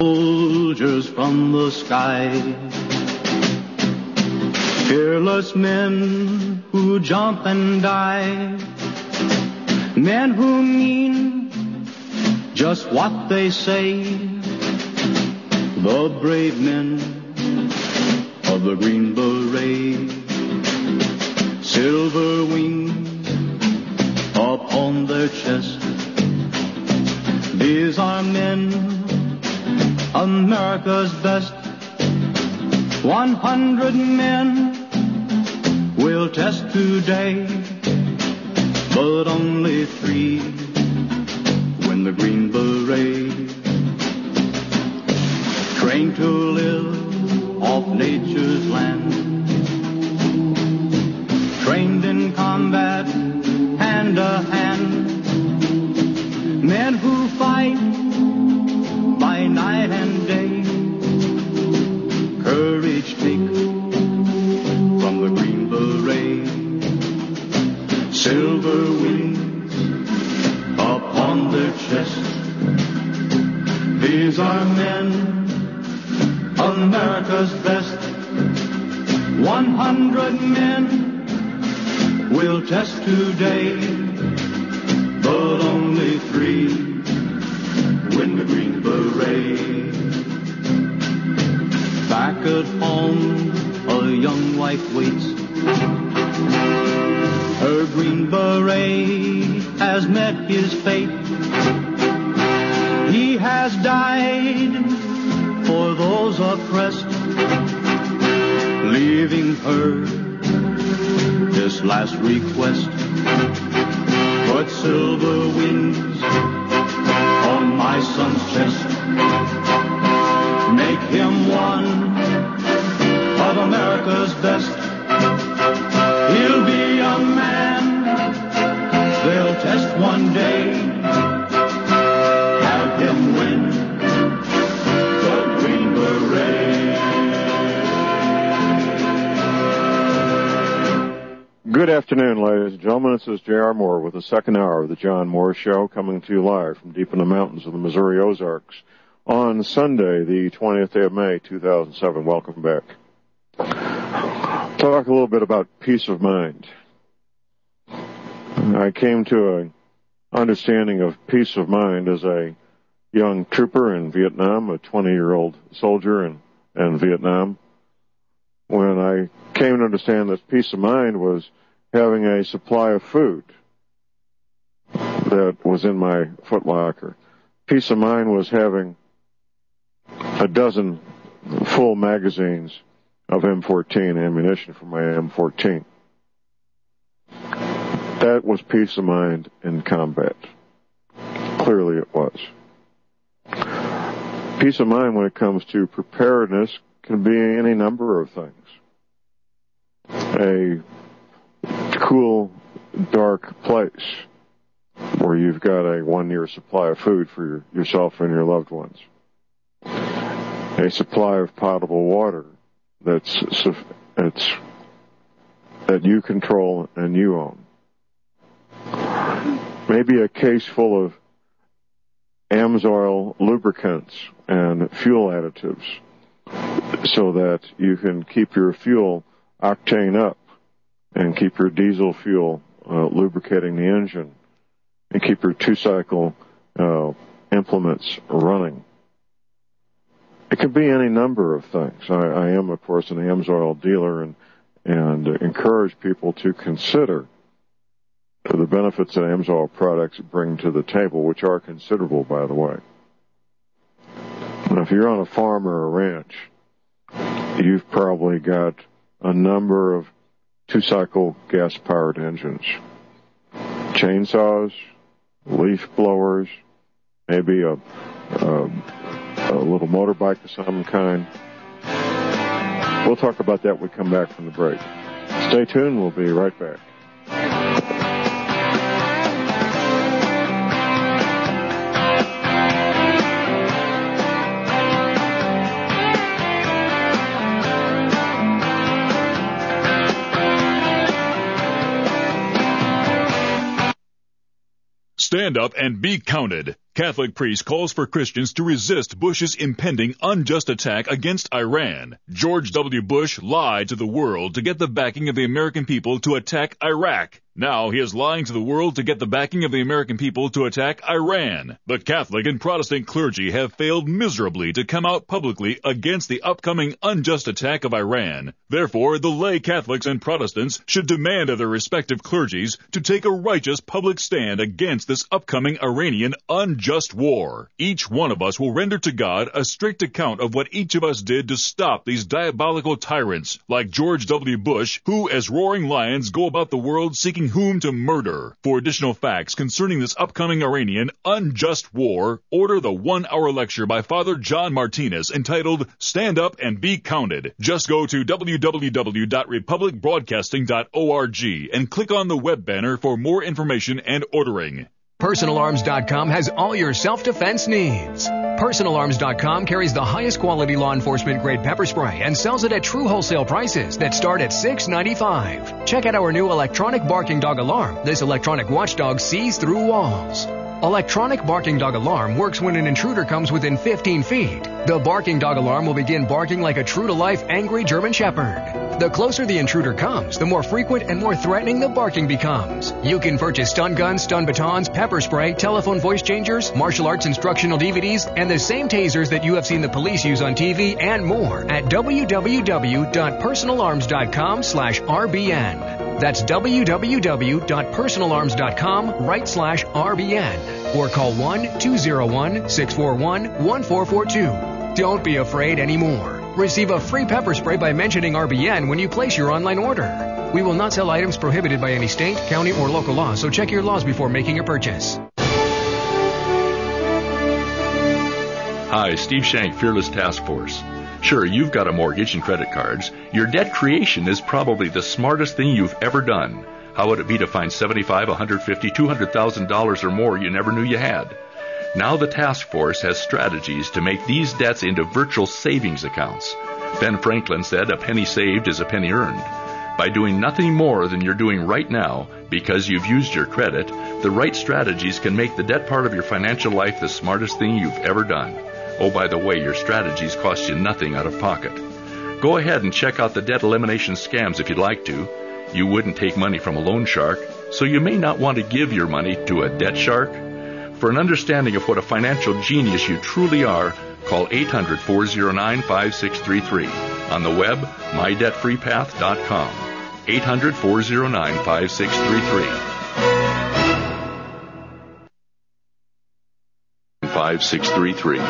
Soldiers from the sky, fearless men who jump and die, men who mean just what they say, the brave men of the Green Beret, silver wings upon their chest. These are men, America's best. 100 men will test today, but only 3 win the Green Beret. Trained to live off nature's land, trained in combat hand to hand, men who fight by night and day, courage take from the Green Beret, silver wings upon their chest. These are men, America's best. 100 men will test today, but only 3 win the Green Beret. Back at home, a young wife waits. Her Green Beret has met his fate. He has died for those oppressed, leaving her this last request. Put silver wings on my son's chest. Make him one of America's best. He'll be a man they'll test one day. Have him win the Green Beret. Good afternoon, ladies and gentlemen. This is J.R. Moore with the second hour of the John Moore Show, coming to you live from deep in the mountains of the Missouri Ozarks on Sunday, the 20th day of May, 2007. Welcome back. Talk a little bit about peace of mind. I came to an understanding of peace of mind as a young trooper in Vietnam, a 20-year-old soldier in Vietnam, when I came to understand that peace of mind was having a supply of food that was in my footlocker. Peace of mind was having a dozen full magazines of M14 ammunition for my M14. That was peace of mind in combat. Clearly it was. Peace of mind when it comes to preparedness can be any number of things. A cool, dark place where you've got a 1-year supply of food for yourself and your loved ones. A supply of potable water that you control and you own. Maybe a case full of AMSOIL lubricants and fuel additives so that you can keep your fuel octane up and keep your diesel fuel lubricating the engine and keep your 2-cycle implements running. It could be any number of things. I am, of course, an AMSOIL dealer and encourage people to consider the benefits that AMSOIL products bring to the table, which are considerable, by the way. Now, if you're on a farm or a ranch, you've probably got a number of 2-cycle gas-powered engines. Chainsaws, leaf blowers, maybe a little motorbike of some kind. We'll talk about that when we come back from the break. Stay tuned. We'll be right back. Stand up and be counted. Catholic priest calls for Christians to resist Bush's impending unjust attack against Iran. George W. Bush lied to the world to get the backing of the American people to attack Iraq. Now he is lying to the world to get the backing of the American people to attack Iran. The Catholic and Protestant clergy have failed miserably to come out publicly against the upcoming unjust attack of Iran. Therefore, the lay Catholics and Protestants should demand of their respective clergies to take a righteous public stand against this upcoming Iranian unjust war. Each one of us will render to God a strict account of what each of us did to stop these diabolical tyrants like George W. Bush, who as roaring lions go about the world seeking whom to murder. For additional facts concerning this upcoming Iranian unjust war, order the 1-hour lecture by Father John Martinez entitled Stand Up and Be Counted. Just go to www.republicbroadcasting.org and click on the web banner for more information and ordering. PersonalArms.com has all your self-defense needs. PersonalArms.com carries the highest quality law enforcement grade pepper spray and sells it at true wholesale prices that start at $6.95. Check out our new electronic barking dog alarm. This electronic watchdog sees through walls. Electronic barking dog alarm works when an intruder comes within 15 feet. The barking dog alarm will begin barking like a true-to-life angry German Shepherd. The closer the intruder comes, the more frequent and more threatening the barking becomes. You can purchase stun guns, stun batons, pepper spray, telephone voice changers, martial arts instructional DVDs, and the same tasers that you have seen the police use on TV and more at www.personalarms.com/RBN. That's www.personalarms.com/RBN or call 1-201-641-1442. Don't be afraid anymore. Receive a free pepper spray by mentioning RBN when you place your online order. We will not sell items prohibited by any state, county, or local law, so check your laws before making a purchase. Hi, Steve Shank, Fearless Task Force. Sure, you've got a mortgage and credit cards. Your debt creation is probably the smartest thing you've ever done. How would it be to find $75,000, $150,000, $200,000 or more you never knew you had? Now the task force has strategies to make these debts into virtual savings accounts. Ben Franklin said, "A penny saved is a penny earned." By doing nothing more than you're doing right now, because you've used your credit, the right strategies can make the debt part of your financial life the smartest thing you've ever done. Oh, by the way, your strategies cost you nothing out of pocket. Go ahead and check out the debt elimination scams if you'd like to. You wouldn't take money from a loan shark, so you may not want to give your money to a debt shark. For an understanding of what a financial genius you truly are, call 800-409-5633. On the web, mydebtfreepath.com. 800-409-5633. 5633.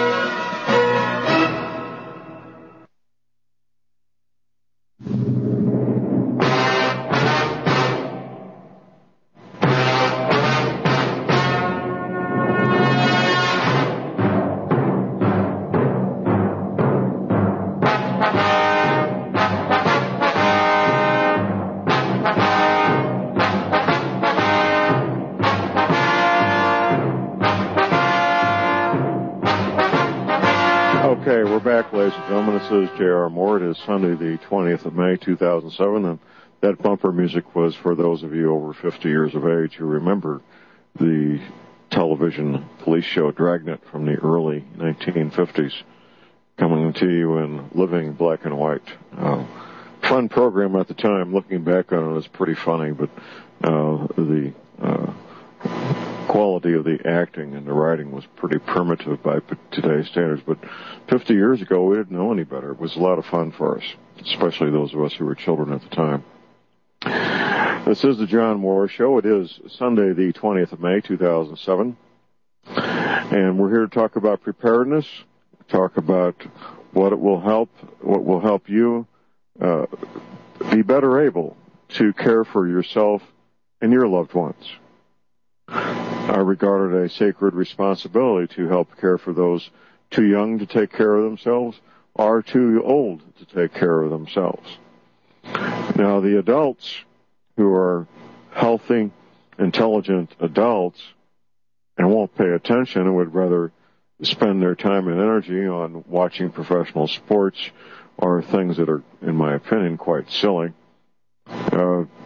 This is J.R. Moore. It is Sunday, the 20th of May, 2007, and that bumper music was for those of you over 50 years of age who remember the television police show Dragnet from the early 1950s, coming to you in living black and white. Fun program at the time. Looking back on it, it's pretty funny, but the quality of the acting and the writing was pretty primitive by today's standards. But 50 years ago, we didn't know any better. It was a lot of fun for us, especially those of us who were children at the time. This is the John Moore Show. It is Sunday, the 20th of May, 2007. And we're here to talk about preparedness, talk about what will help you be better able to care for yourself and your loved ones. I regard it a sacred responsibility to help care for those too young to take care of themselves or too old to take care of themselves. Now, the adults who are healthy, intelligent adults and won't pay attention and would rather spend their time and energy on watching professional sports or things that are, in my opinion, quite silly.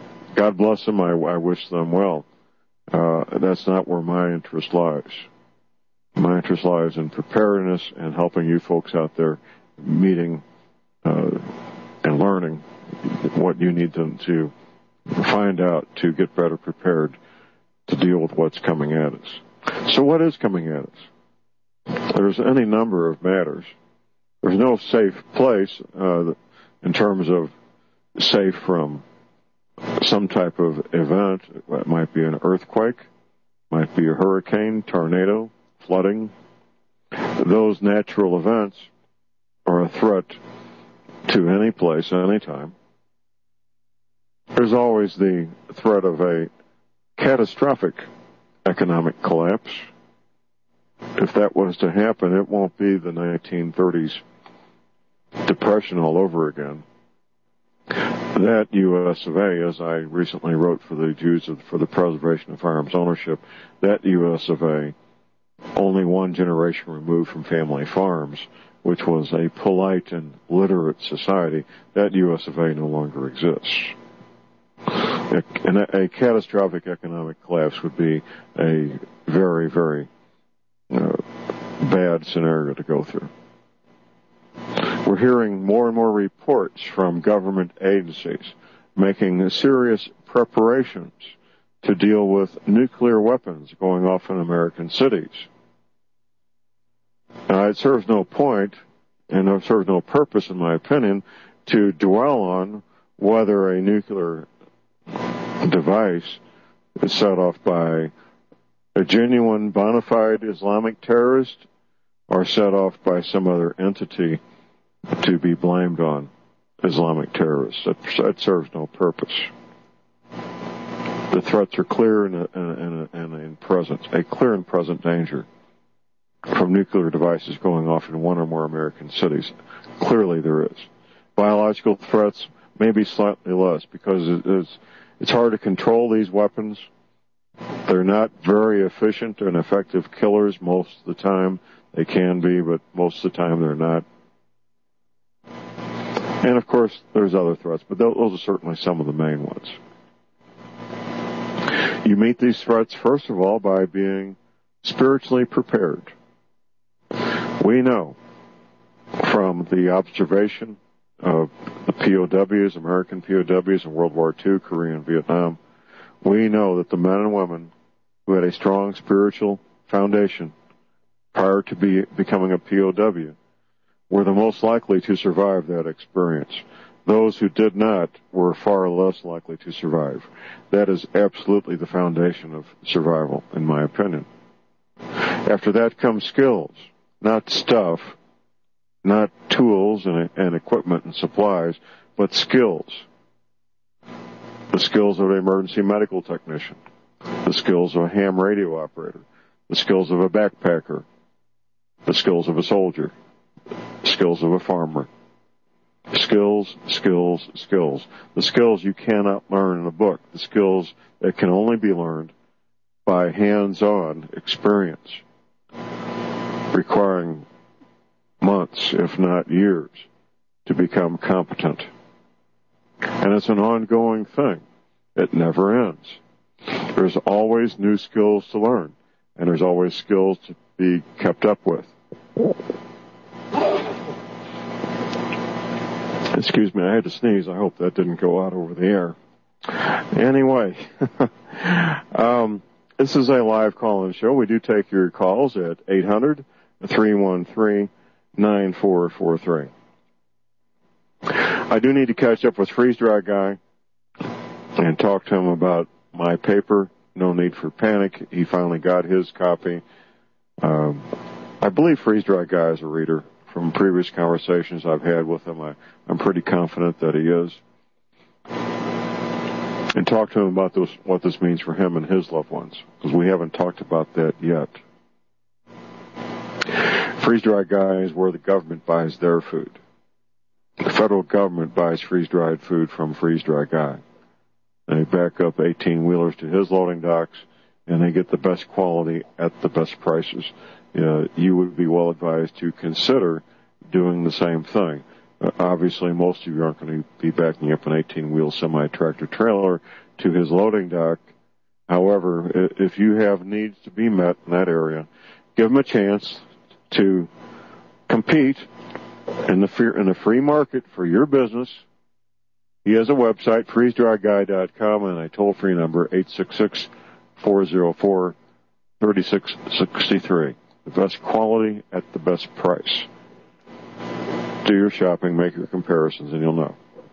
God bless them. I wish them well. That's not where my interest lies. My interest lies in preparedness and helping you folks out there meeting and learning what you need to find out to get better prepared to deal with what's coming at us. So what is coming at us? There's any number of matters. There's no safe place in terms of safe from some type of event. It might be an earthquake, might be a hurricane, tornado, flooding. Those natural events are a threat to any place, anytime. There's always the threat of a catastrophic economic collapse. If that was to happen, it won't be the 1930s Depression all over again. That U.S. of A., as I recently wrote for the Jews for the Preservation of Firearms Ownership, that U.S. of A., only one generation removed from family farms, which was a polite and literate society, that U.S. of A. no longer exists. A catastrophic economic collapse would be a very, very bad scenario to go through. We're hearing more and more reports from government agencies making serious preparations to deal with nuclear weapons going off in American cities. Now, it serves no point, and it serves no purpose, in my opinion, to dwell on whether a nuclear device is set off by a genuine, bona fide Islamic terrorist or set off by some other entity to be blamed on Islamic terrorists. That serves no purpose. The threats are clear and in present, a clear and present danger from nuclear devices going off in one or more American cities. Clearly there is. Biological threats may be slightly less because it's hard to control these weapons. They're not very efficient and effective killers most of the time. They can be, but most of the time they're not. And, of course, there's other threats, but those are certainly some of the main ones. You meet these threats, first of all, by being spiritually prepared. We know from the observation of the POWs, American POWs in World War II, Korea and Vietnam, we know that the men and women who had a strong spiritual foundation prior to becoming a POW were the most likely to survive that experience. Those who did not were far less likely to survive. That is absolutely the foundation of survival, in my opinion. After that comes skills, not stuff, not tools and equipment and supplies, but skills. The skills of an emergency medical technician, the skills of a ham radio operator, the skills of a backpacker, the skills of a soldier, skills of a farmer. Skills, skills, skills. The skills you cannot learn in a book. The skills that can only be learned by hands-on experience, requiring months, if not years, to become competent. And it's an ongoing thing. It never ends. There's always new skills to learn, and there's always skills to be kept up with. Excuse me, I had to sneeze. I hope that didn't go out over the air. Anyway, this is a live call-in show. We do take your calls at 800-313-9443. I do need to catch up with Freeze Dry Guy and talk to him about my paper, No Need for Panic. He finally got his copy. I believe Freeze Dry Guy is a reader. From previous conversations I've had with him, I'm pretty confident that he is. And talk to him about what this means for him and his loved ones, because we haven't talked about that yet. Freeze Dry Guy is where the government buys their food. The federal government buys freeze-dried food from Freeze Dry Guy. They back up 18-wheelers to his loading docks, and they get the best quality at the best prices. You would be well advised to consider doing the same thing. Obviously, most of you aren't going to be backing up an 18-wheel semi-tractor trailer to his loading dock. However, if you have needs to be met in that area, give them a chance to compete in the free market for your business. He has a website, freezedryguy.com, and a toll-free number, 866-404-3663. The best quality at the best price. Do your shopping, make your comparisons, and you'll know.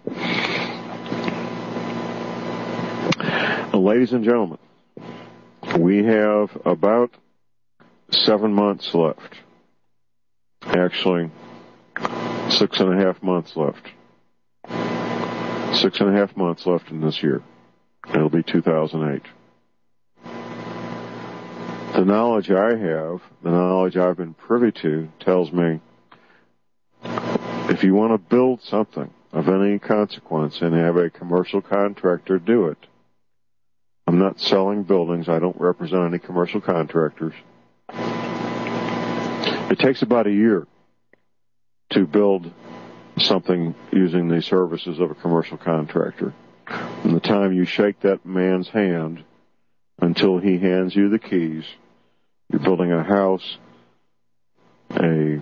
Ladies and gentlemen, we have about 7 months left. Actually, 6.5 months left. 6.5 months left in this year. It'll be 2008. The knowledge I have, the knowledge I've been privy to, tells me if you want to build something of any consequence and have a commercial contractor do it. I'm not selling buildings. I don't represent any commercial contractors. It takes about a year to build something using the services of a commercial contractor. From the time you shake that man's hand until he hands you the keys, you're building a house, a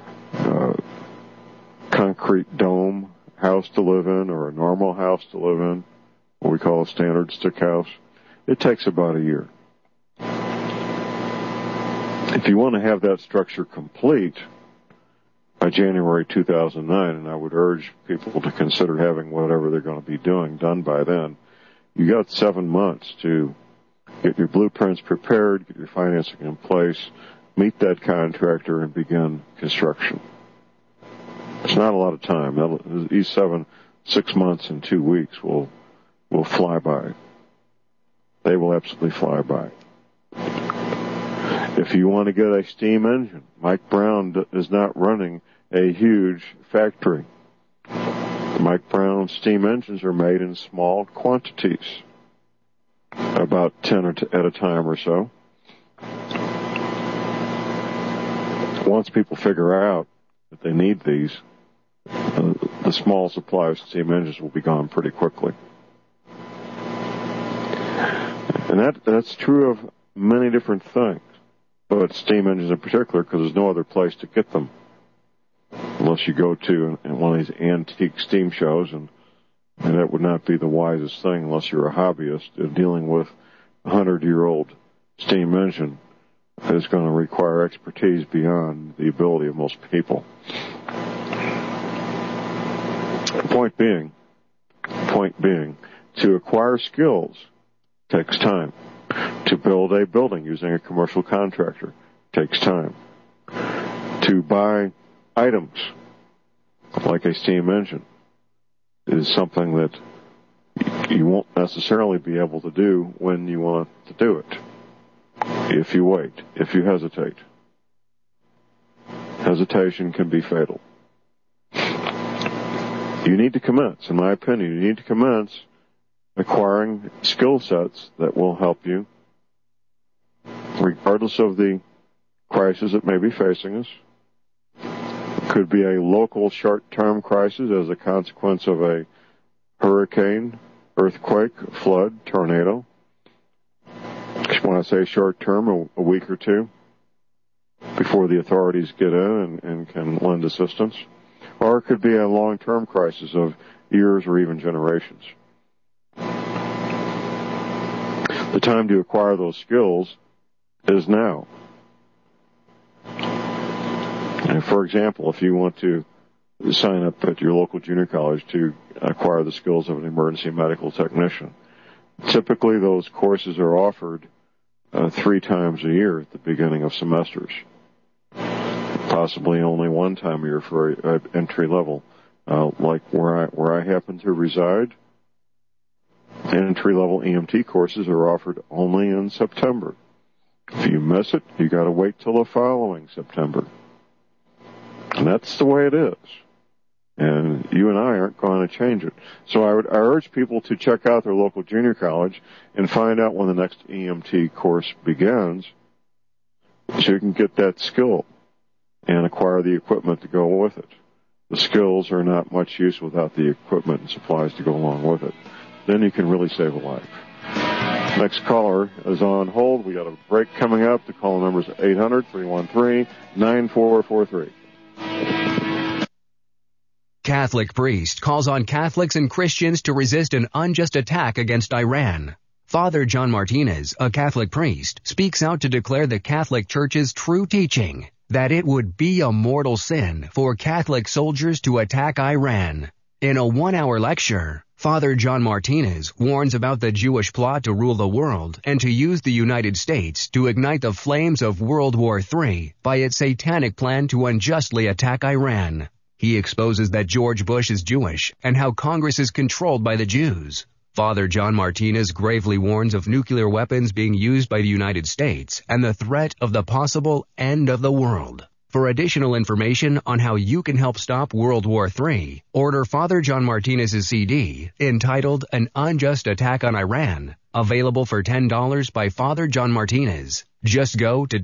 concrete dome house to live in, or a normal house to live in, what we call a standard stick house. It takes about a year. If you want to have that structure complete by January 2009, and I would urge people to consider having whatever they're going to be doing done by then, you got 7 months to get your blueprints prepared, get your financing in place, meet that contractor, and begin construction. It's not a lot of time. These 6 months and 2 weeks will fly by. They will absolutely fly by. If you want to get a steam engine, Mike Brown is not running a huge factory. Mike Brown steam engines are made in small quantities, about 10 at a time or so. Once people figure out that they need these, the small supply of steam engines will be gone pretty quickly. And that's true of many different things, but steam engines in particular, because there's no other place to get them unless you go to one of these antique steam shows, and that would not be the wisest thing unless you're a hobbyist. Dealing with a 100-year-old steam engine is going to require expertise beyond the ability of most people. Point being, to acquire skills takes time. To build a building using a commercial contractor takes time. To buy items like a steam engine is something that you won't necessarily be able to do when you want to do it. If you wait, if you hesitate. Hesitation can be fatal. You need to commence, in my opinion, you need to commence acquiring skill sets that will help you, regardless of the crisis that may be facing us. It could be a local short-term crisis as a consequence of a hurricane, earthquake, flood, tornado. When I say short-term, a week or two before the authorities get in and can lend assistance. Or it could be a long-term crisis of years or even generations. The time to acquire those skills is now. And for example, if you want to sign up at your local junior college to acquire the skills of an emergency medical technician, typically those courses are offered 3 times a year at the beginning of semesters. Possibly only 1 time a year for entry level. Like where I happen to reside, entry-level EMT courses are offered only in September. If you miss it, you got to wait till the following September. And that's the way it is. And you and I aren't going to change it. So I urge people to check out their local junior college and find out when the next EMT course begins so you can get that skill and acquire the equipment to go with it. The skills are not much use without the equipment and supplies to go along with it. Then you can really save a life. Next caller is on hold. We got a break coming up. The call number is 800-313-9443. Catholic priest calls on Catholics and Christians to resist an unjust attack against Iran. Father John Martinez, a Catholic priest, speaks out to declare the Catholic Church's true teaching that it would be a mortal sin for Catholic soldiers to attack Iran. In a 1-hour lecture, Father John Martinez warns about the Jewish plot to rule the world and to use the United States to ignite the flames of World War III by its satanic plan to unjustly attack Iran. He exposes that George Bush is Jewish and how Congress is controlled by the Jews. Father John Martinez gravely warns of nuclear weapons being used by the United States and the threat of the possible end of the world. For additional information on how you can help stop World War III, order Father John Martinez's CD entitled An Unjust Attack on Iran, available for $10 by Father John Martinez. Just go to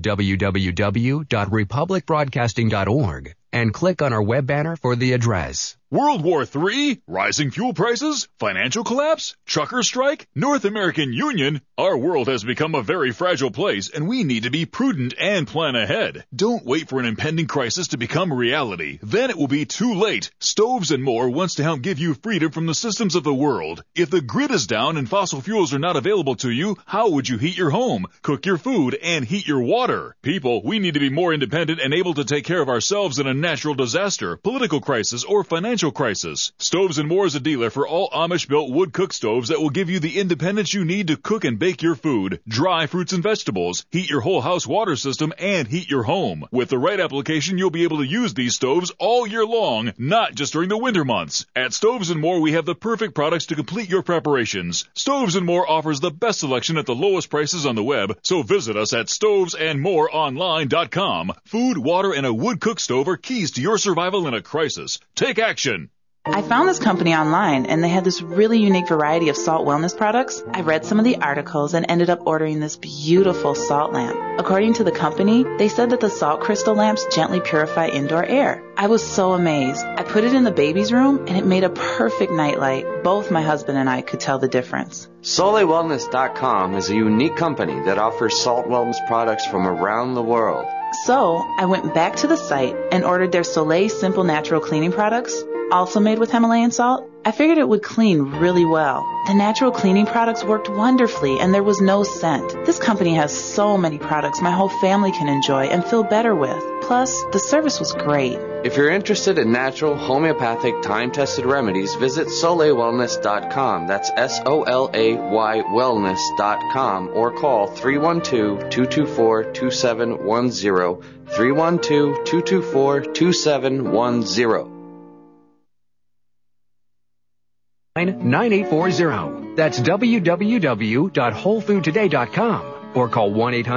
www.republicbroadcasting.org and click on our web banner for the address. World War III? Rising fuel prices? Financial collapse? Trucker strike? North American Union? Our world has become a very fragile place, and we need to be prudent and plan ahead. Don't wait for an impending crisis to become reality. Then it will be too late. Stoves and More wants to help give you freedom from the systems of the world. If the grid is down and fossil fuels are not available to you, how would you heat your home, cook your food, and heat your water? People, we need to be more independent and able to take care of ourselves in a natural disaster, political crisis, or financial crisis. Stoves and More is a dealer for all Amish-built wood cook stoves that will give you the independence you need to cook and bake your food, dry fruits and vegetables, heat your whole house water system, and heat your home. With the right application, you'll be able to use these stoves all year long, not just during the winter months. At Stoves and More, we have the perfect products to complete your preparations. Stoves and More offers the best selection at the lowest prices on the web, so visit us at stovesandmoreonline.com. Food, water, and a wood cook stove are keys to your survival in a crisis. Take action. I found this company online, and they had this really unique variety of salt wellness products. I read some of the articles and ended up ordering this beautiful salt lamp. According to the company, they said that the salt crystal lamps gently purify indoor air. I was so amazed. I put it in the baby's room, and it made a perfect nightlight. Both my husband and I could tell the difference. SoleilWellness.com is a unique company that offers salt wellness products from around the world. So I went back to the site and ordered their Soleil Simple Natural Cleaning products, also made with Himalayan salt. I figured it would clean really well. The natural cleaning products worked wonderfully, and there was no scent. This company has so many products my whole family can enjoy and feel better with. Plus, the service was great. If you're interested in natural, homeopathic, time-tested remedies, visit SoleilWellness.com. That's SOLAY wellness.com, or call 312-224-2710, 312-224-2710. 9840. That's www.wholefoodtoday.com or call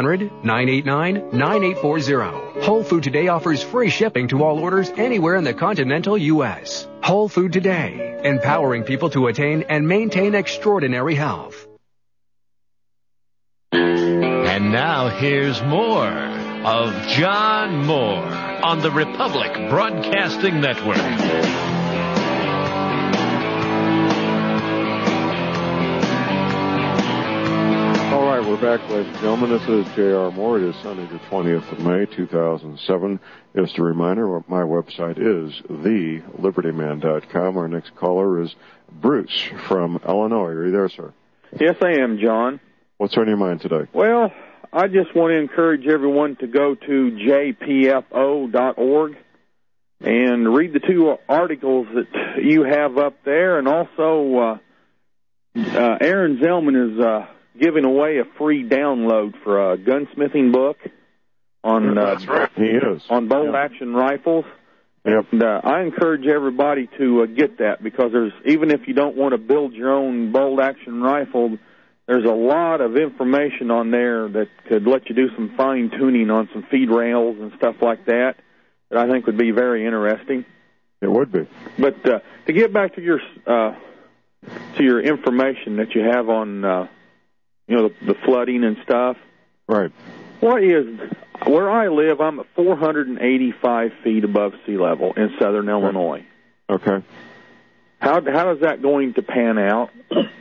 1-800-989-9840. Whole Food Today offers free shipping to all orders anywhere in the continental U.S. Whole Food Today, empowering people to attain and maintain extraordinary health. And now here's more of John Moore on the Republic Broadcasting Network. We're back, ladies and gentlemen. This is J.R. Moore. It is Sunday, the 20th of May, 2007. Just a reminder, my website is thelibertyman.com. Our next caller is Bruce from Illinois. Are you there, sir? Yes, I am, John. What's on your mind today? Well, I just want to encourage everyone to go to jpfo.org and read the two articles that you have up there. And also, Aaron Zellman is giving away a free download for a gunsmithing book on that's right. He is. on bolt-action rifles. Yep. And I encourage everybody to get that, because there's, even if you don't want to build your own bolt-action rifle, there's a lot of information on there that could let you do some fine-tuning on some feed rails and stuff like that I think would be very interesting. It would be. But to get back to your information that you have on the flooding and stuff. Right. Where I live, I'm at 485 feet above sea level in southern Illinois. Okay. How is that going to pan out?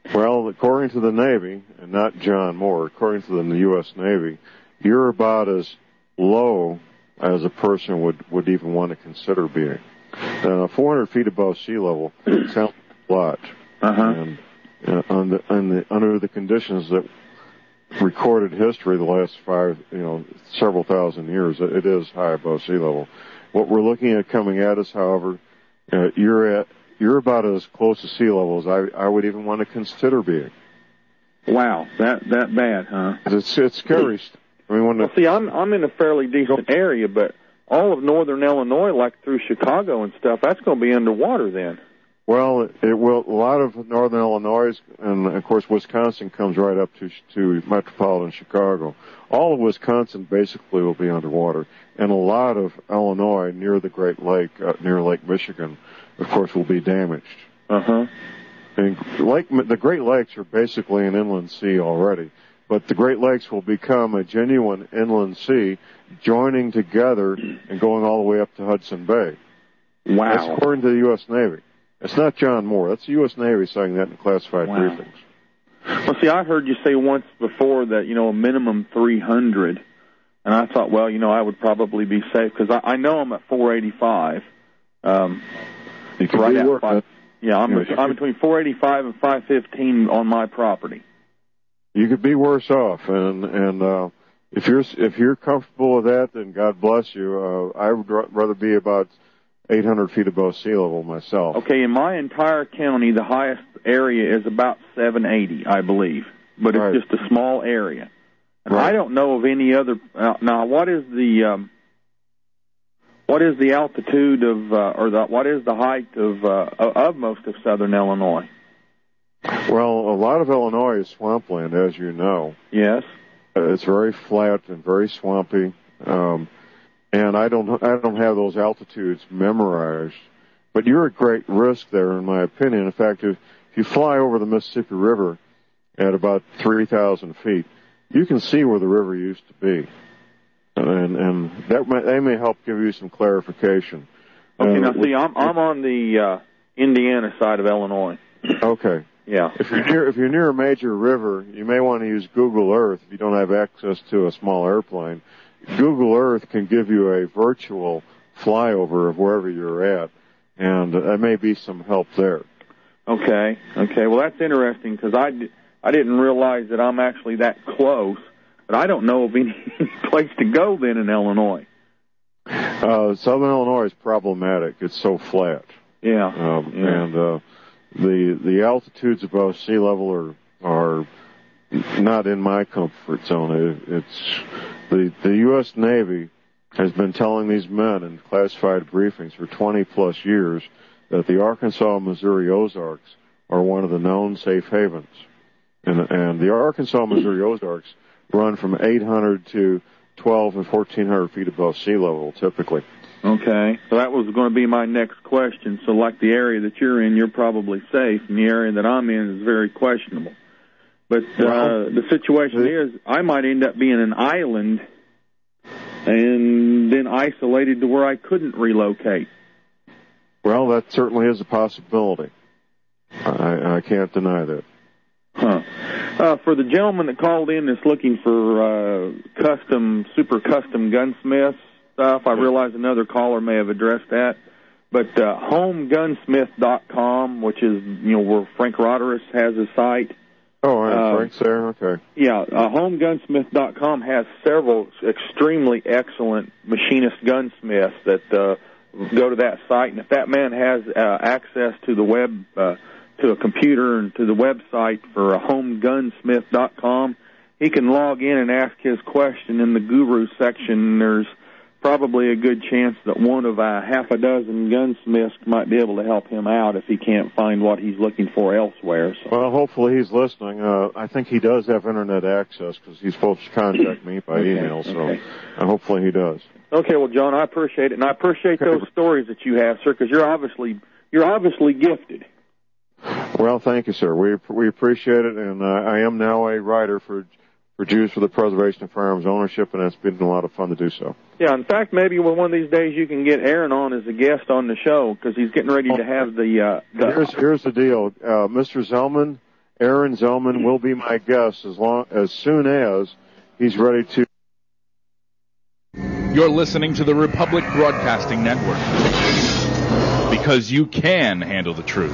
Well, according to the Navy, and not John Moore, according to the U.S. Navy, you're about as low as a person would even want to consider being. 400 feet above sea level sounds a lot. And under the conditions that recorded history the last several thousand years, it is high above sea level. What we're looking at coming at us, however, you're about as close to sea level as I would even want to consider being. Wow, that bad, huh? It's scary. I mean, see, I'm in a fairly decent area, but all of northern Illinois, like through Chicago and stuff, that's going to be underwater then. Well, it will. A lot of northern Illinois, and of course Wisconsin comes right up to metropolitan Chicago. All of Wisconsin basically will be underwater, and a lot of Illinois near the Great Lake, near Lake Michigan, of course, will be damaged. And the Great Lakes are basically an inland sea already, but the Great Lakes will become a genuine inland sea, joining together and going all the way up to Hudson Bay. Wow! That's according to the U.S. Navy. It's not John Moore. That's the U.S. Navy saying that in classified briefings. Well, see, I heard you say once before that, a minimum 300. And I thought, well, I would probably be safe because I know I'm at 485. You can be working. Yeah, I'm between 485 and 515 on my property. You could be worse off. And if you're comfortable with that, then God bless you. I would rather be about 800 feet above sea level myself. Okay, in my entire county, the highest area is about 780, I believe, but it's just a small area. And I don't know of any other. Now, what is the altitude of, what is the height of most of southern Illinois? Well, a lot of Illinois is swampland, as you know. Yes. It's very flat and very swampy. And I don't have those altitudes memorized, but you're at great risk there, in my opinion. In fact, if you fly over the Mississippi River at about 3,000 feet, you can see where the river used to be, and that may help give you some clarification. Okay, now see, I'm on the Indiana side of Illinois. Okay. Yeah. If you're near a major river, you may want to use Google Earth if you don't have access to a small airplane. Google Earth can give you a virtual flyover of wherever you're at, and there may be some help there. Okay. Well, that's interesting because I didn't realize that I'm actually that close, but I don't know of any place to go then in Illinois. Southern Illinois is problematic. It's so flat. Yeah. And the altitudes above sea level are not in my comfort zone. It's the U.S. Navy has been telling these men in classified briefings for 20-plus years that the Arkansas, Missouri Ozarks are one of the known safe havens. And the Arkansas, Missouri Ozarks run from 800 to 12 and 1,400 feet above sea level, typically. Okay. So that was going to be my next question. So like the area that you're in, you're probably safe, and the area that I'm in is very questionable. But the situation is I might end up being an island and then isolated to where I couldn't relocate. Well, that certainly is a possibility. I can't deny that. For the gentleman that called in that's looking for super custom gunsmith stuff, I realize another caller may have addressed that. But homegunsmith.com, which is where Frank Roderus has his site. Oh, Frank's there? Okay. Yeah, homegunsmith.com has several extremely excellent machinist gunsmiths that go to that site. And if that man has access to the web, to a computer and to the website for homegunsmith.com, he can log in and ask his question in the guru section. There's probably a good chance that one of half a dozen gunsmiths might be able to help him out if he can't find what he's looking for elsewhere. So. Well, hopefully he's listening. I think he does have internet access because he's supposed to contact me by email, so hopefully he does. Okay, well, John, I appreciate it, and I appreciate those stories that you have, sir, because you're obviously gifted. Well, thank you, sir. We appreciate it, and I am now a writer for Jews for the Preservation of Firearms Ownership, and it's been a lot of fun to do so. Yeah, in fact, maybe one of these days you can get Aaron on as a guest on the show because he's getting ready to have the... Here's the deal. Mr. Zellman Aaron Zellman will be my guest as soon as he's ready to. You're listening to the Republic Broadcasting Network, because you can handle the truth.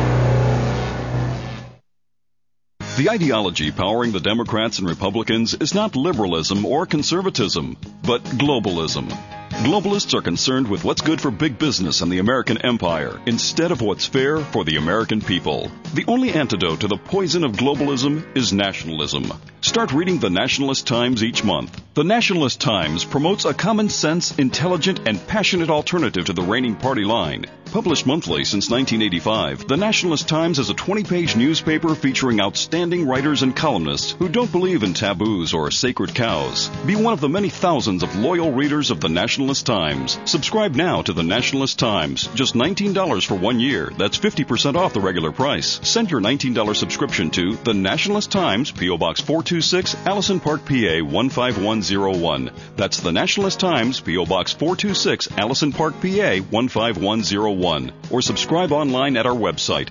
The ideology powering the Democrats and Republicans is not liberalism or conservatism, but globalism. Globalists are concerned with what's good for big business and the American empire instead of what's fair for the American people. The only antidote to the poison of globalism is nationalism. Start reading the Nationalist Times each month. The Nationalist Times promotes a common sense, intelligent, and passionate alternative to the reigning party line. Published monthly since 1985, the Nationalist Times is a 20-page newspaper featuring outstanding writers and columnists who don't believe in taboos or sacred cows. Be one of the many thousands of loyal readers of the Nationalist Times. Subscribe now to the Nationalist Times. Just $19 for 1 year. That's 50% off the regular price. Send your $19 subscription to the Nationalist Times, P.O. Box 426, Allison Park, PA 15101. That's the Nationalist Times, P.O. Box 426, Allison Park, PA 15101. Or subscribe online at our website,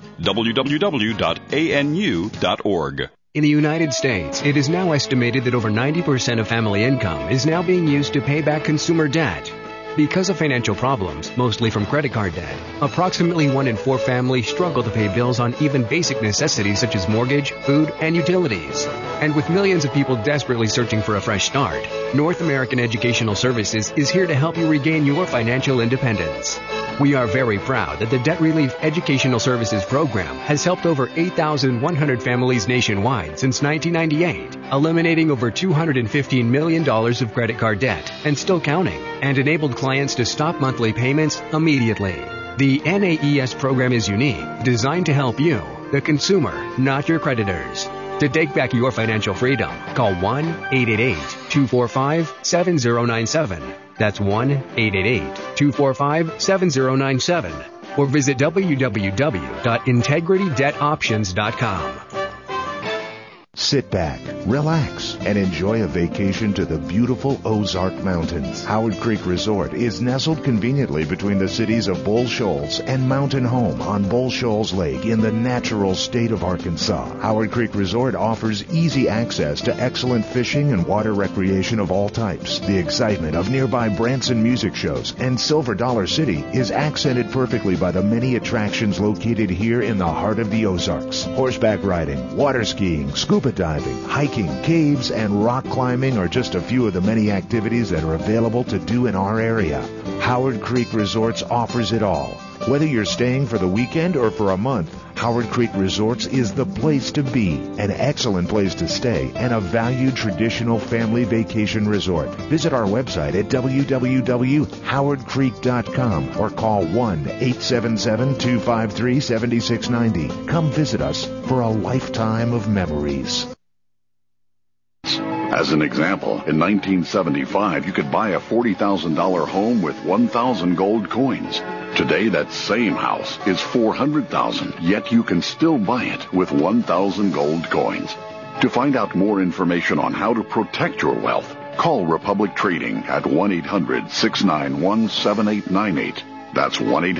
www.anu.org. In the United States, it is now estimated that over 90% of family income is now being used to pay back consumer debt. Because of financial problems, mostly from credit card debt, approximately 1 in 4 families struggle to pay bills on even basic necessities such as mortgage, food, and utilities. And with millions of people desperately searching for a fresh start, North American Educational Services is here to help you regain your financial independence. We are very proud that the Debt Relief Educational Services Program has helped over 8,100 families nationwide since 1998, eliminating over $215 million of credit card debt and still counting, and enabled clients to stop monthly payments immediately. The NAES program is unique, designed to help you, the consumer, not your creditors. To take back your financial freedom, call 1-888-245-7097. That's 1-888-245-7097. Or visit www.integritydebtoptions.com. Sit back, relax, and enjoy a vacation to the beautiful Ozark Mountains. Howard Creek Resort is nestled conveniently between the cities of Bull Shoals and Mountain Home on Bull Shoals Lake in the natural state of Arkansas. Howard Creek Resort offers easy access to excellent fishing and water recreation of all types. The excitement of nearby Branson music shows and Silver Dollar City is accented perfectly by the many attractions located here in the heart of the Ozarks. Horseback riding, water skiing, scuba diving, hiking, caves, and rock climbing are just a few of the many activities that are available to do in our area. Howard Creek Resorts offers it all. Whether you're staying for the weekend or for a month, Howard Creek Resorts is the place to be, an excellent place to stay, and a valued traditional family vacation resort. Visit our website at www.howardcreek.com or call 1-877-253-7690. Come visit us for a lifetime of memories. As an example, in 1975, you could buy a $40,000 home with 1,000 gold coins. Today, that same house is $400,000, yet you can still buy it with 1,000 gold coins. To find out more information on how to protect your wealth, call Republic Trading at 1-800-691-7898. That's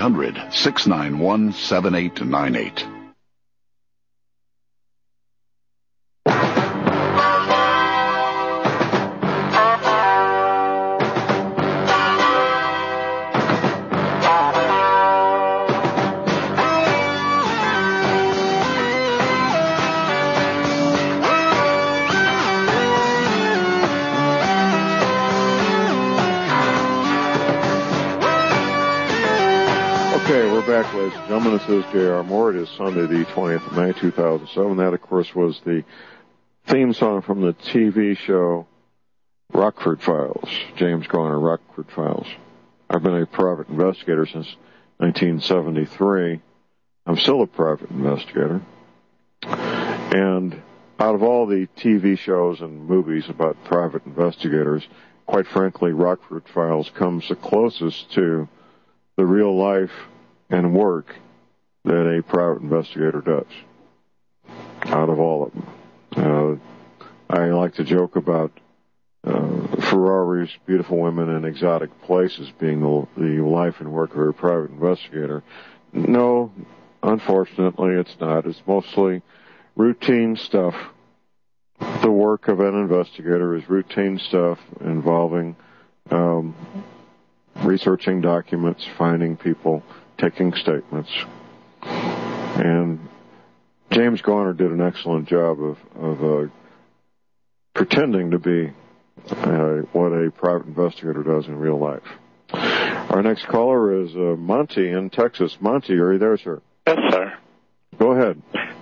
1-800-691-7898. Back, ladies and gentlemen, this is J.R. Moore. It is Sunday, the 20th of May, 2007. That, of course, was the theme song from the TV show Rockford Files, James Garner, Rockford Files. I've been a private investigator since 1973. I'm still a private investigator. And out of all the TV shows and movies about private investigators, quite frankly, Rockford Files comes the closest to the real life and work that a private investigator does, out of all of them. I like to joke about Ferrari's beautiful women in exotic places being the life and work of a private investigator. No, unfortunately, it's not. It's mostly routine stuff. The work of an investigator is routine stuff involving researching documents, finding people, taking statements. And James Garner did an excellent job of pretending to be what a private investigator does in real life. Our next caller is Monty in Texas. Monty, are you there, sir? Yes, sir. Go ahead.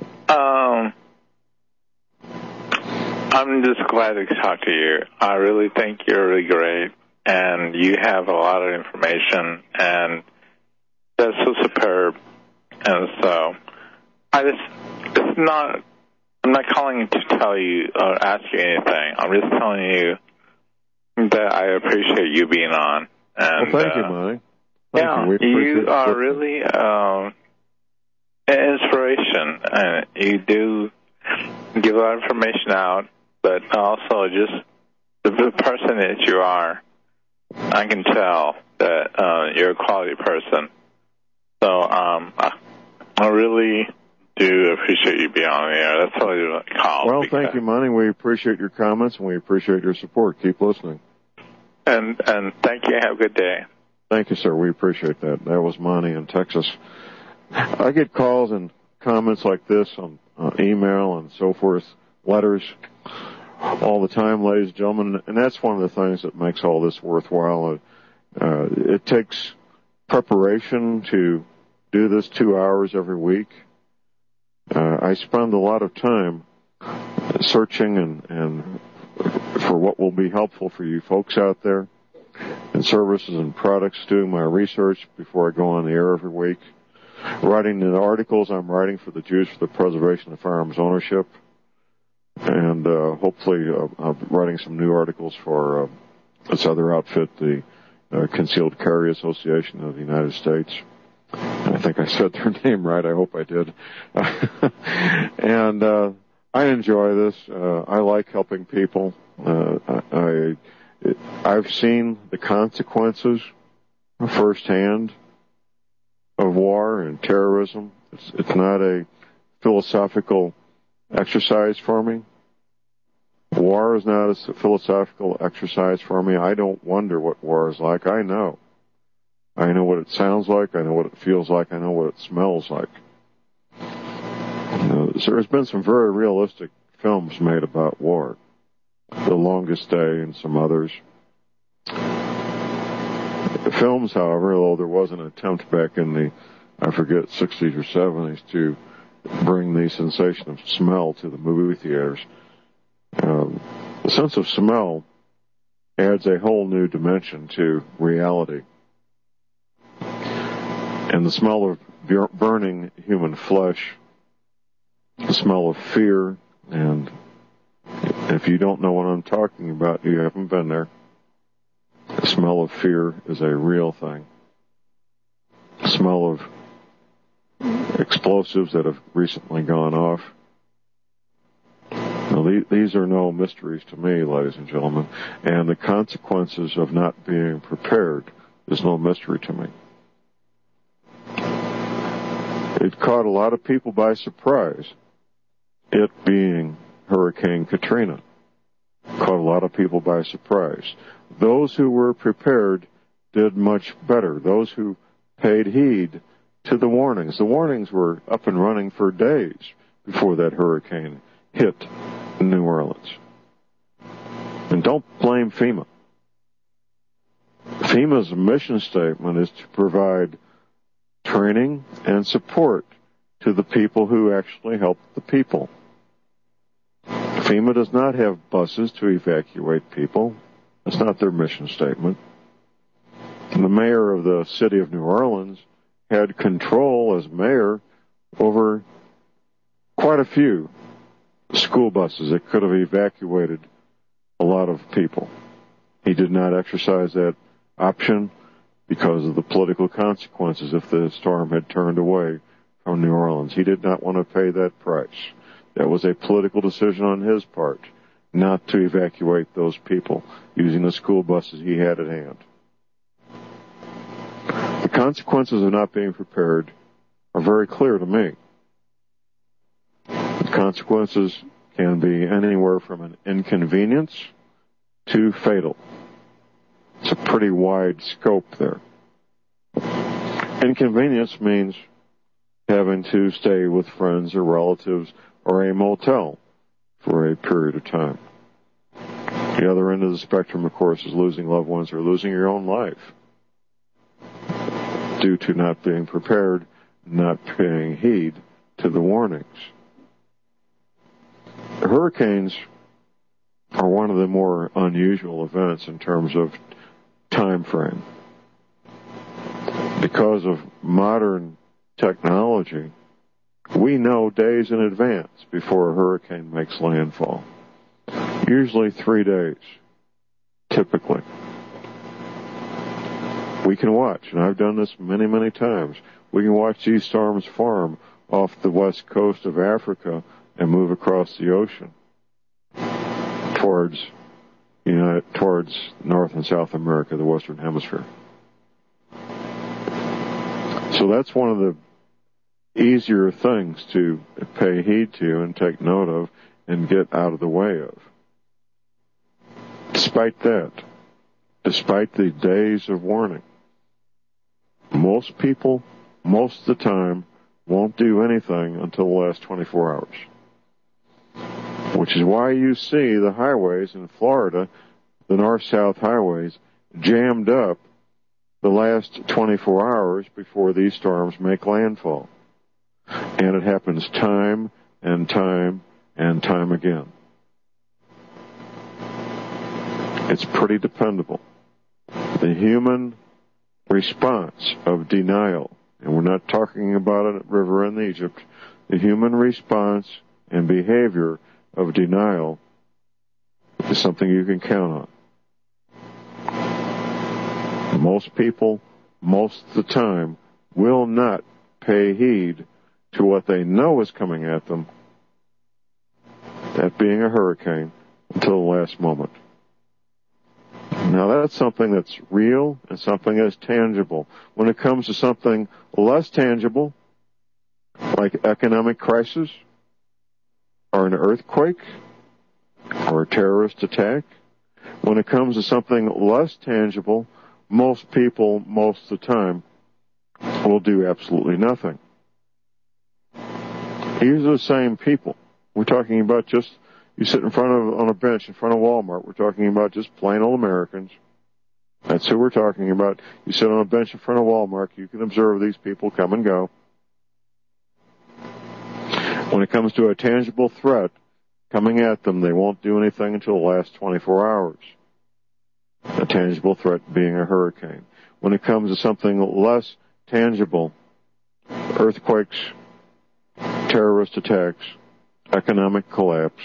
I'm just glad to talk to you. I really think you're really great, and you have a lot of information, and that's so superb. And so, I'm not calling you to tell you or ask you anything. I'm just telling you that I appreciate you being on. And, well, thank you, Monty. You are really an inspiration, and you do give a lot of information out, but also just the person that you are, I can tell that you're a quality person. So I really do appreciate you being on the air. That's all I call. Well, thank you, Monty. We appreciate your comments, and we appreciate your support. Keep listening. And thank you. Have a good day. Thank you, sir. We appreciate that. That was Monty in Texas. I get calls and comments like this on email and so forth, letters, all the time, ladies and gentlemen, and that's one of the things that makes all this worthwhile. It takes preparation to do this 2 hours every week. I spend a lot of time searching and for what will be helpful for you folks out there in services and products, doing my research before I go on the air every week, writing the articles I'm writing for the Jews for the Preservation of Firearms Ownership, and hopefully I'll be writing some new articles for this other outfit, the Concealed Carry Association of the United States. I think I said their name right. I hope I did. And I enjoy this. I like helping people. I've seen the consequences firsthand of war and terrorism. It's not a philosophical exercise for me. War is not a philosophical exercise for me. I don't wonder what war is like. I know. I know what it sounds like. I know what it feels like. I know what it smells like. So there's been some very realistic films made about war. The Longest Day and some others. The films, however, although there was an attempt back in the, 60s or 70s to bring the sensation of smell to the movie theaters. The sense of smell adds a whole new dimension to reality. And the smell of burning human flesh, the smell of fear, and if you don't know what I'm talking about, you haven't been there. The smell of fear is a real thing. The smell of explosives that have recently gone off. Now, these are no mysteries to me, ladies and gentlemen, and the consequences of not being prepared is no mystery to me. It caught a lot of people by surprise, it being Hurricane Katrina. Caught a lot of people by surprise. Those who were prepared did much better. Those who paid heed to the warnings. The warnings were up and running for days before that hurricane hit New Orleans. And don't blame FEMA. FEMA's mission statement is to provide training and support to the people who actually help the people. FEMA does not have buses to evacuate people. That's not their mission statement. And the mayor of the city of New Orleans had control as mayor over quite a few school buses that could have evacuated a lot of people. He did not exercise that option because of the political consequences if the storm had turned away from New Orleans. He did not want to pay that price. That was a political decision on his part, not to evacuate those people using the school buses he had at hand. The consequences of not being prepared are very clear to me. The Consequences can be anywhere from an inconvenience to fatal. It's a pretty wide scope there. Inconvenience means having to stay with friends or relatives or a motel for a period of time. The other end of the spectrum, of course, is losing loved ones or losing your own life due to not being prepared, not paying heed to the warnings. Hurricanes are one of the more unusual events in terms of time frame. Because of modern technology, we know days in advance before a hurricane makes landfall. Usually 3 days, typically. We can watch, and I've done this many, many times. We can watch these storms form off the west coast of Africa and move across the ocean towards North and South America, the Western Hemisphere. So that's one of the easier things to pay heed to and take note of and get out of the way of. Despite that, despite the days of warning, most people, most of the time, won't do anything until the last 24 hours. Which is why you see the highways in Florida, the north-south highways, jammed up the last 24 hours before these storms make landfall. And it happens time and time and time again. It's pretty dependable. The human response of denial, and we're not talking about it at River End, Egypt, the human response and behavior of denial is something you can count on. Most people, most of the time, will not pay heed to what they know is coming at them, that being a hurricane, until the last moment. Now that's something that's real and something that's tangible. When it comes to something less tangible, like economic crisis, or an earthquake, or a terrorist attack, when it comes to something less tangible, most people, most of the time, will do absolutely nothing. These are the same people. We're talking about just, you sit on a bench in front of Walmart, we're talking about just plain old Americans. That's who we're talking about. You sit on a bench in front of Walmart, you can observe these people come and go. When it comes to a tangible threat coming at them, they won't do anything until the last 24 hours. A tangible threat being a hurricane. When it comes to something less tangible, earthquakes, terrorist attacks, economic collapse,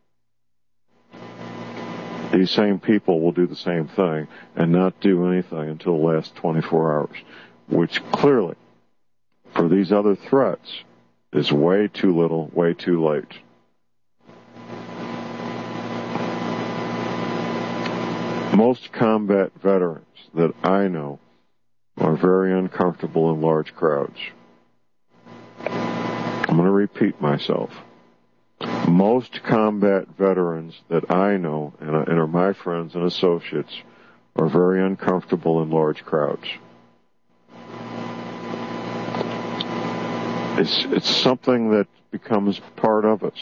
these same people will do the same thing and not do anything until the last 24 hours, which clearly, for these other threats, is way too little, way too late. Most combat veterans that I know are very uncomfortable in large crowds. I'm going to repeat myself. Most combat veterans that I know and are my friends and associates are very uncomfortable in large crowds. It's something that becomes part of us.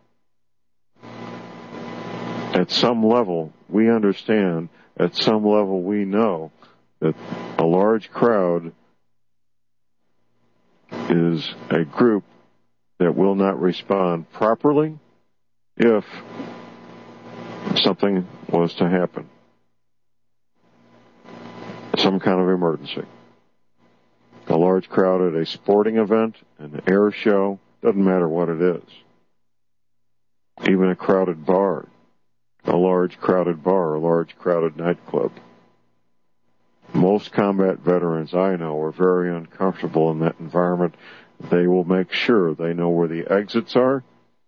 At some level, we understand, at some level, we know that a large crowd is a group that will not respond properly if something was to happen. Some kind of emergency. A large crowd at a sporting event, an air show, doesn't matter what it is. Even a crowded bar, a large crowded bar, a large crowded nightclub. Most combat veterans I know are very uncomfortable in that environment. They will make sure they know where the exits are.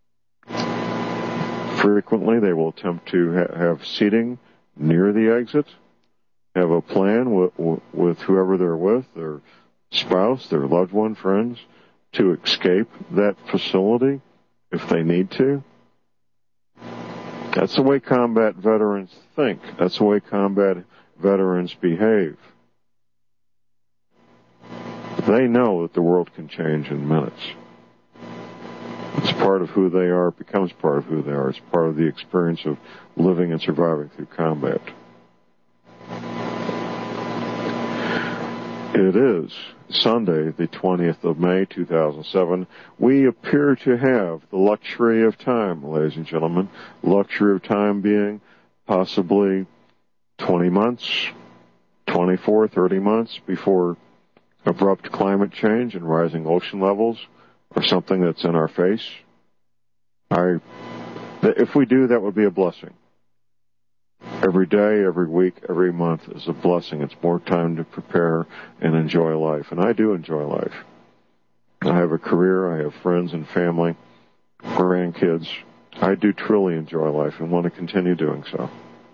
Frequently, they will attempt to have seating near the exit, have a plan with whoever they're with, their spouse, their loved one, friends, to escape that facility if they need to. That's the way combat veterans think. That's the way combat veterans behave. They know that the world can change in minutes. It's part of who they are. It becomes part of who they are. It's part of the experience of living and surviving through combat. It is Sunday, the 20th of May, 2007. We appear to have the luxury of time, ladies and gentlemen. Luxury of time being possibly 20 months, 24, 30 months before abrupt climate change and rising ocean levels are something that's in our face. If we do, that would be a blessing. Every day, every week, every month is a blessing. It's more time to prepare and enjoy life. And I do enjoy life. I have a career. I have friends and family, grandkids. I do truly enjoy life and want to continue doing so.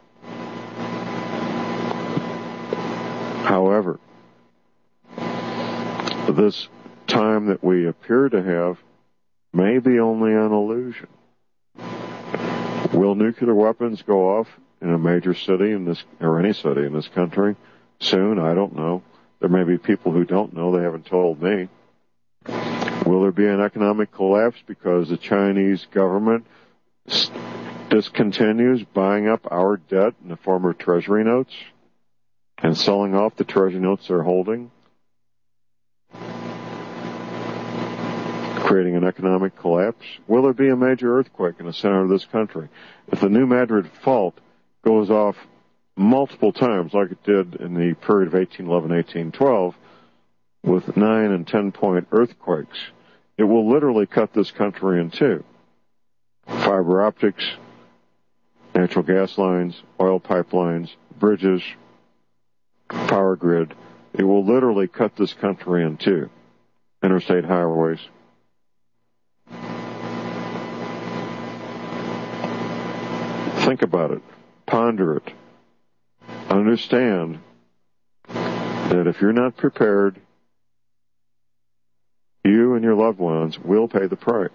However, this time that we appear to have may be only an illusion. Will nuclear weapons go off in a major city in this, or any city in this country soon? I don't know. There may be people who don't know. They haven't told me. Will there be an economic collapse because the Chinese government discontinues buying up our debt in the form of treasury notes and selling off the treasury notes they're holding, creating an economic collapse? Will there be a major earthquake in the center of this country? If the New Madrid Fault goes off multiple times, like it did in the period of 1811, 1812, with 9 and 10-point earthquakes, it will literally cut this country in two. Fiber optics, natural gas lines, oil pipelines, bridges, power grid. It will literally cut this country in two. Interstate highways. Think about it. Ponder it. Understand that if you're not prepared, you and your loved ones will pay the price.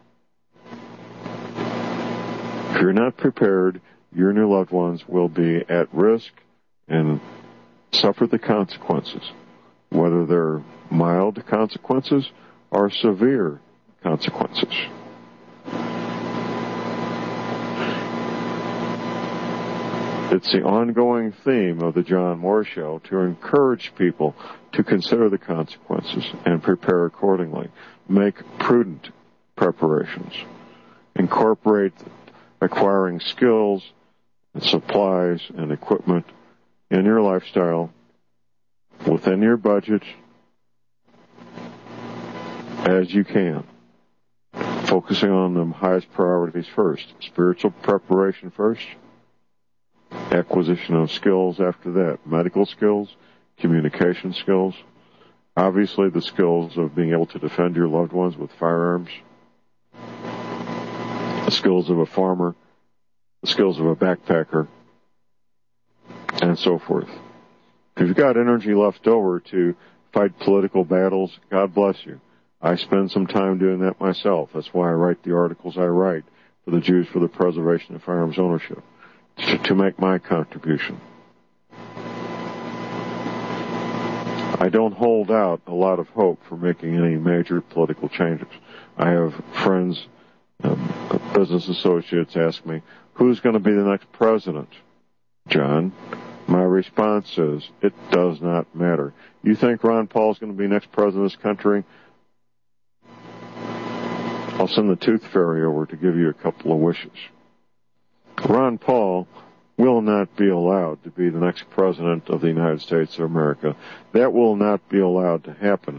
If you're not prepared, you and your loved ones will be at risk and suffer the consequences, whether they're mild consequences or severe consequences. It's the ongoing theme of the John Moore Show to encourage people to consider the consequences and prepare accordingly. Make prudent preparations. Incorporate acquiring skills and supplies and equipment in your lifestyle within your budget as you can. Focusing on the highest priorities first. Spiritual preparation first. Acquisition of skills after that. Medical skills, communication skills, obviously the skills of being able to defend your loved ones with firearms, the skills of a farmer, the skills of a backpacker, and so forth. If you've got energy left over to fight political battles, God bless you. I spend some time doing that myself. That's why I write the articles I write for the Jews for the Preservation of Firearms Ownership, to make my contribution. I don't hold out a lot of hope for making any major political changes. I have friends, business associates ask me, who's going to be the next president? John, my response is, it does not matter. You think Ron Paul's going to be next president of this country? I'll send the tooth fairy over to give you a couple of wishes. Ron Paul will not be allowed to be the next president of the United States of America. That will not be allowed to happen.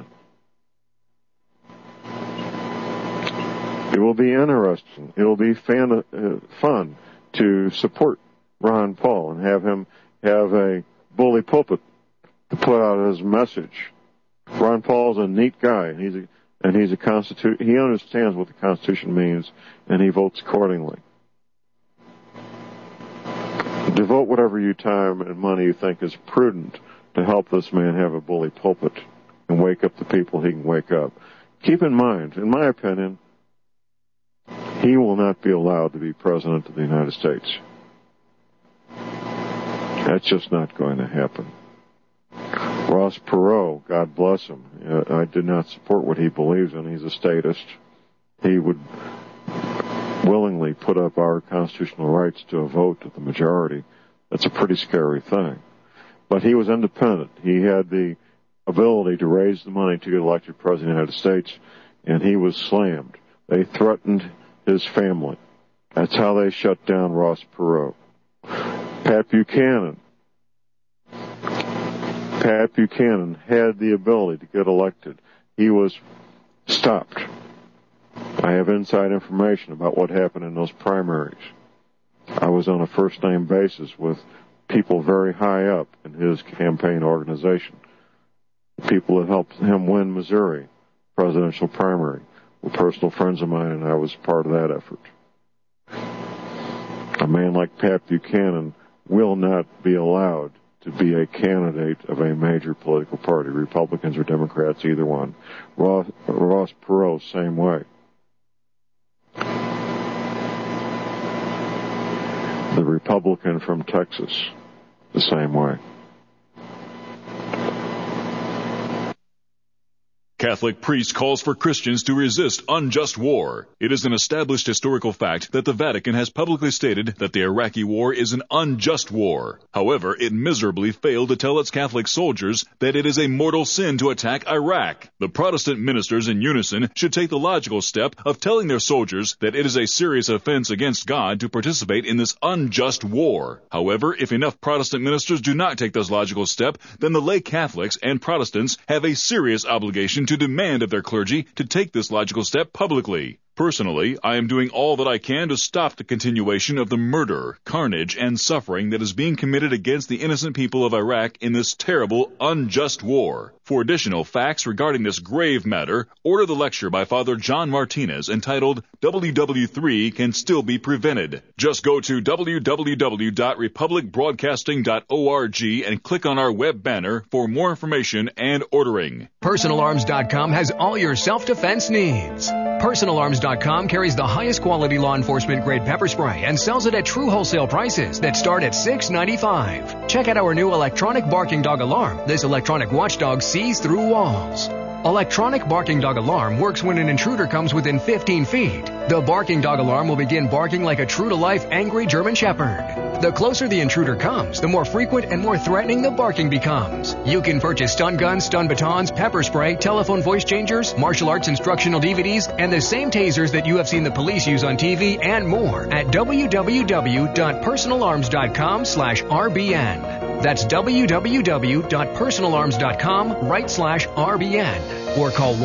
It will be interesting. It will be fun to support Ron Paul and have him have a bully pulpit to put out his message. Ron Paul's a neat guy, and he's a he understands what the Constitution means, and he votes accordingly. Devote whatever you time and money you think is prudent to help this man have a bully pulpit and wake up the people he can wake up. Keep in mind, in my opinion, He will not be allowed to be President of the United States. That's just not going to happen. Ross Perot, God bless him, I did not support what he believes in. He's a statist. He would willingly put up our constitutional rights to a vote of the majority. That's a pretty scary thing. But he was independent. He had the ability to raise the money to get elected President of the United States, and he was slammed. They threatened his family. That's how they shut down Ross Perot. Pat Buchanan had the ability to get elected. He was stopped. I have inside information about what happened in those primaries. I was on a first-name basis with people very high up in his campaign organization. People that helped him win Missouri presidential primary were personal friends of mine, and I was part of that effort. A man like Pat Buchanan will not be allowed to be a candidate of a major political party, Republicans or Democrats, either one. Ross Perot, same way. The Republican from Texas, the same way. Catholic priest calls for Christians to resist unjust war. It is an established historical fact that the Vatican has publicly stated that the Iraqi war is an unjust war. However, it miserably failed to tell its Catholic soldiers that it is a mortal sin to attack Iraq. The Protestant ministers in unison should take the logical step of telling their soldiers that it is a serious offense against God to participate in this unjust war. However, if enough Protestant ministers do not take this logical step, then the lay Catholics and Protestants have a serious obligation to demand of their clergy to take this logical step publicly. Personally, I am doing all that I can to stop the continuation of the murder, carnage, and suffering that is being committed against the innocent people of Iraq in this terrible, unjust war. For additional facts regarding this grave matter, order the lecture by Father John Martinez entitled WW3 Can Still Be Prevented. Just go to www.republicbroadcasting.org and click on our web banner for more information and ordering. PersonalArms.com has all your self-defense needs. PersonalArms.com carries the highest quality law enforcement grade pepper spray and sells it at true wholesale prices that start at $6.95. Check out our new electronic barking dog alarm. This electronic watchdog sees through walls. Electronic barking dog alarm works when an intruder comes within 15 feet. The barking dog alarm will begin barking like a true-to-life angry German Shepherd. The closer the intruder comes, the more frequent and more threatening the barking becomes. You can purchase stun guns, stun batons, pepper spray, telephone voice changers, martial arts instructional DVDs, and the same tasers that you have seen the police use on TV and more at www.personalarms.com/RBN. That's www.personalarms.com/RBN or call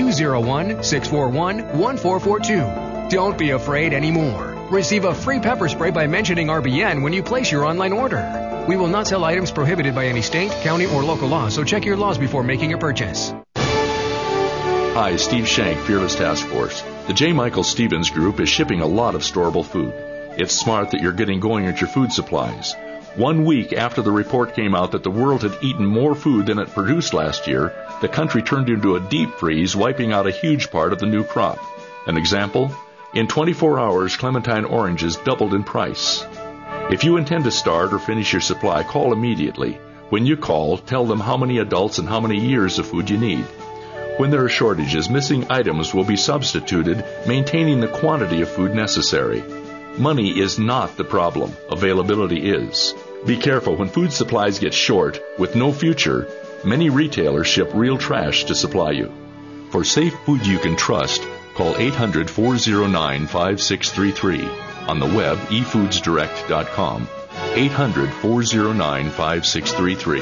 1-201-641-1442. Don't be afraid anymore. Receive a free pepper spray by mentioning RBN when you place your online order. We will not sell items prohibited by any state, county, or local law, so check your laws before making a purchase. Hi, Steve Shank, Fearless Task Force. The J. Michael Stevens Group is shipping a lot of storable food. It's smart that you're getting going at your food supplies. 1 week after the report came out that the world had eaten more food than it produced last year, the country turned into a deep freeze, wiping out a huge part of the new crop. An example? In 24 hours, clementine oranges doubled in price. If you intend to start or finish your supply, call immediately. When you call, tell them how many adults and how many years of food you need. When there are shortages, missing items will be substituted, maintaining the quantity of food necessary. Money is not the problem. Availability is. Be careful when food supplies get short, with no future. Many retailers ship real trash to supply you. For safe food you can trust, call 800-409-5633. On the web, efoodsdirect.com. 800-409-5633.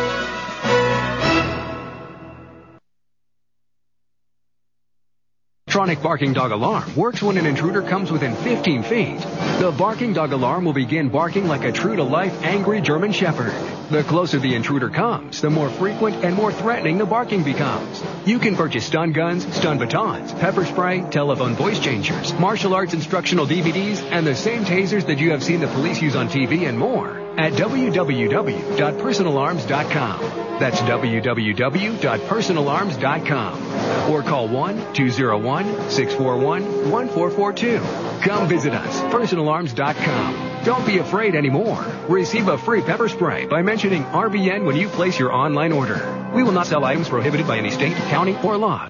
Electronic barking dog alarm works when an intruder comes within 15 feet. The barking dog alarm will begin barking like a true-to-life angry German Shepherd. The closer the intruder comes, the more frequent and more threatening the barking becomes. You can purchase stun guns, stun batons, pepper spray, telephone voice changers, martial arts instructional DVDs, and the same tasers that you have seen the police use on TV and more at www.personalarms.com. That's www.personalarms.com. or call 1-201-641-1442. Come visit us, personalarms.com. Don't be afraid anymore. Receive a free pepper spray by mentioning RBN when you place your online order. We will not sell items prohibited by any state, county, or law.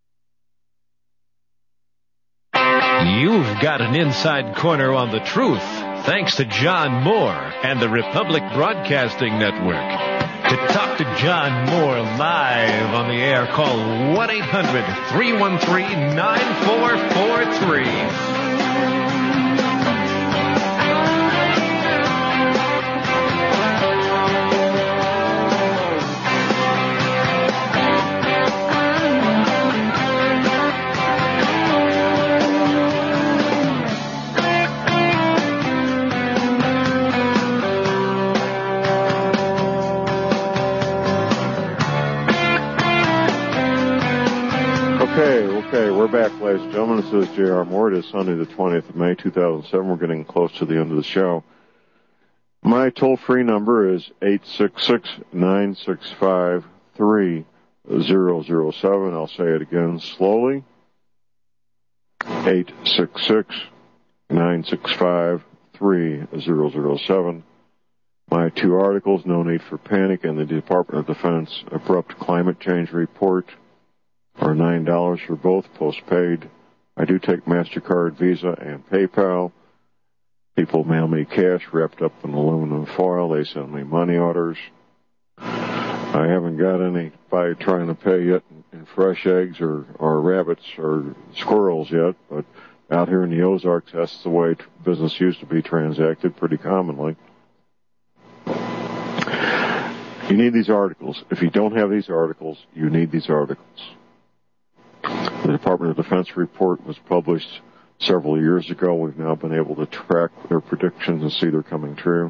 You've got an inside corner on the truth, thanks to John Moore and the Republic Broadcasting Network. To talk to John Moore live on the air, call 1-800-313-9443. Okay, we're back, ladies and gentlemen. This is J.R. Moore. It is Sunday, the 20th of May, 2007. We're getting close to the end of the show. My toll-free number is 866-965-3007. I'll say it again slowly. 866-965-3007. My two articles, No Need for Panic and the Department of Defense Abrupt Climate Change Report, are $9 for both, postpaid. I do take MasterCard, Visa, and PayPal. People mail me cash wrapped up in aluminum foil. They send me money orders. I haven't got anybody trying to pay yet in fresh eggs or rabbits or squirrels yet, but out here in the Ozarks, that's the way business used to be transacted pretty commonly. You need these articles. If you don't have these articles, you need these articles. The Department of Defense report was published several years ago. We've now been able to track their predictions and see they're coming true.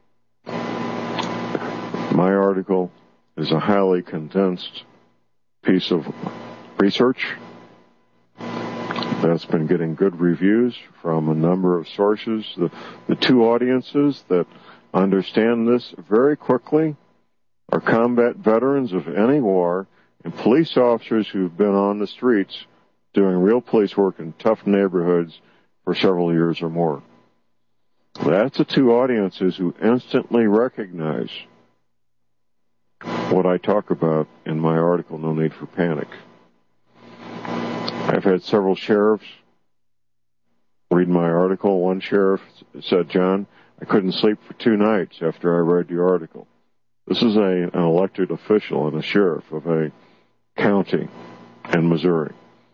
My article is a highly condensed piece of research that's been getting good reviews from a number of sources. The two audiences that understand this very quickly are combat veterans of any war and police officers who've been on the streets doing real police work in tough neighborhoods for several years or more. That's the two audiences who instantly recognize what I talk about in my article, No Need for Panic. I've had several sheriffs read my article. One sheriff said, John, I couldn't sleep for 2 nights after I read your article. This is an elected official and a sheriff of a county in Missouri.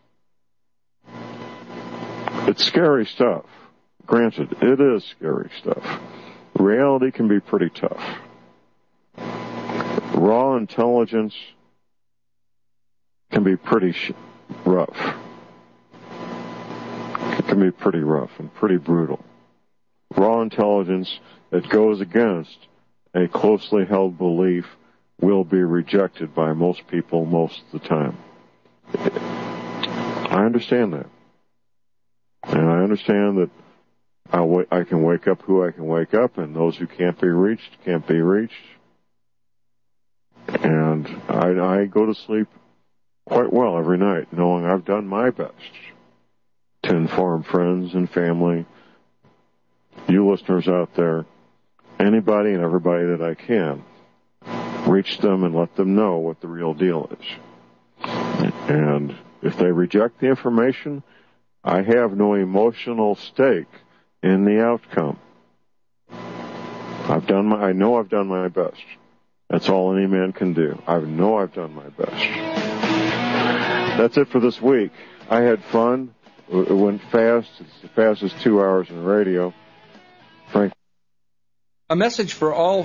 It's scary stuff. Granted, it is scary stuff. Reality can be pretty tough. Raw intelligence can be pretty rough. It can be pretty rough and pretty brutal. Raw intelligence that goes against a closely held belief will be rejected by most people most of the time. I understand that. And I understand that I can wake up who I can wake up, and those who can't be reached can't be reached. And I go to sleep quite well every night, knowing I've done my best to inform friends and family, you listeners out there, anybody and everybody that I can, reach them and let them know what the real deal is. And if they reject the information, I have no emotional stake in the outcome. I know I've done my best. That's all any man can do. I know I've done my best. That's it for this week. I had fun. It went fast. It's the fastest 2 hours in radio. Frank. A message for all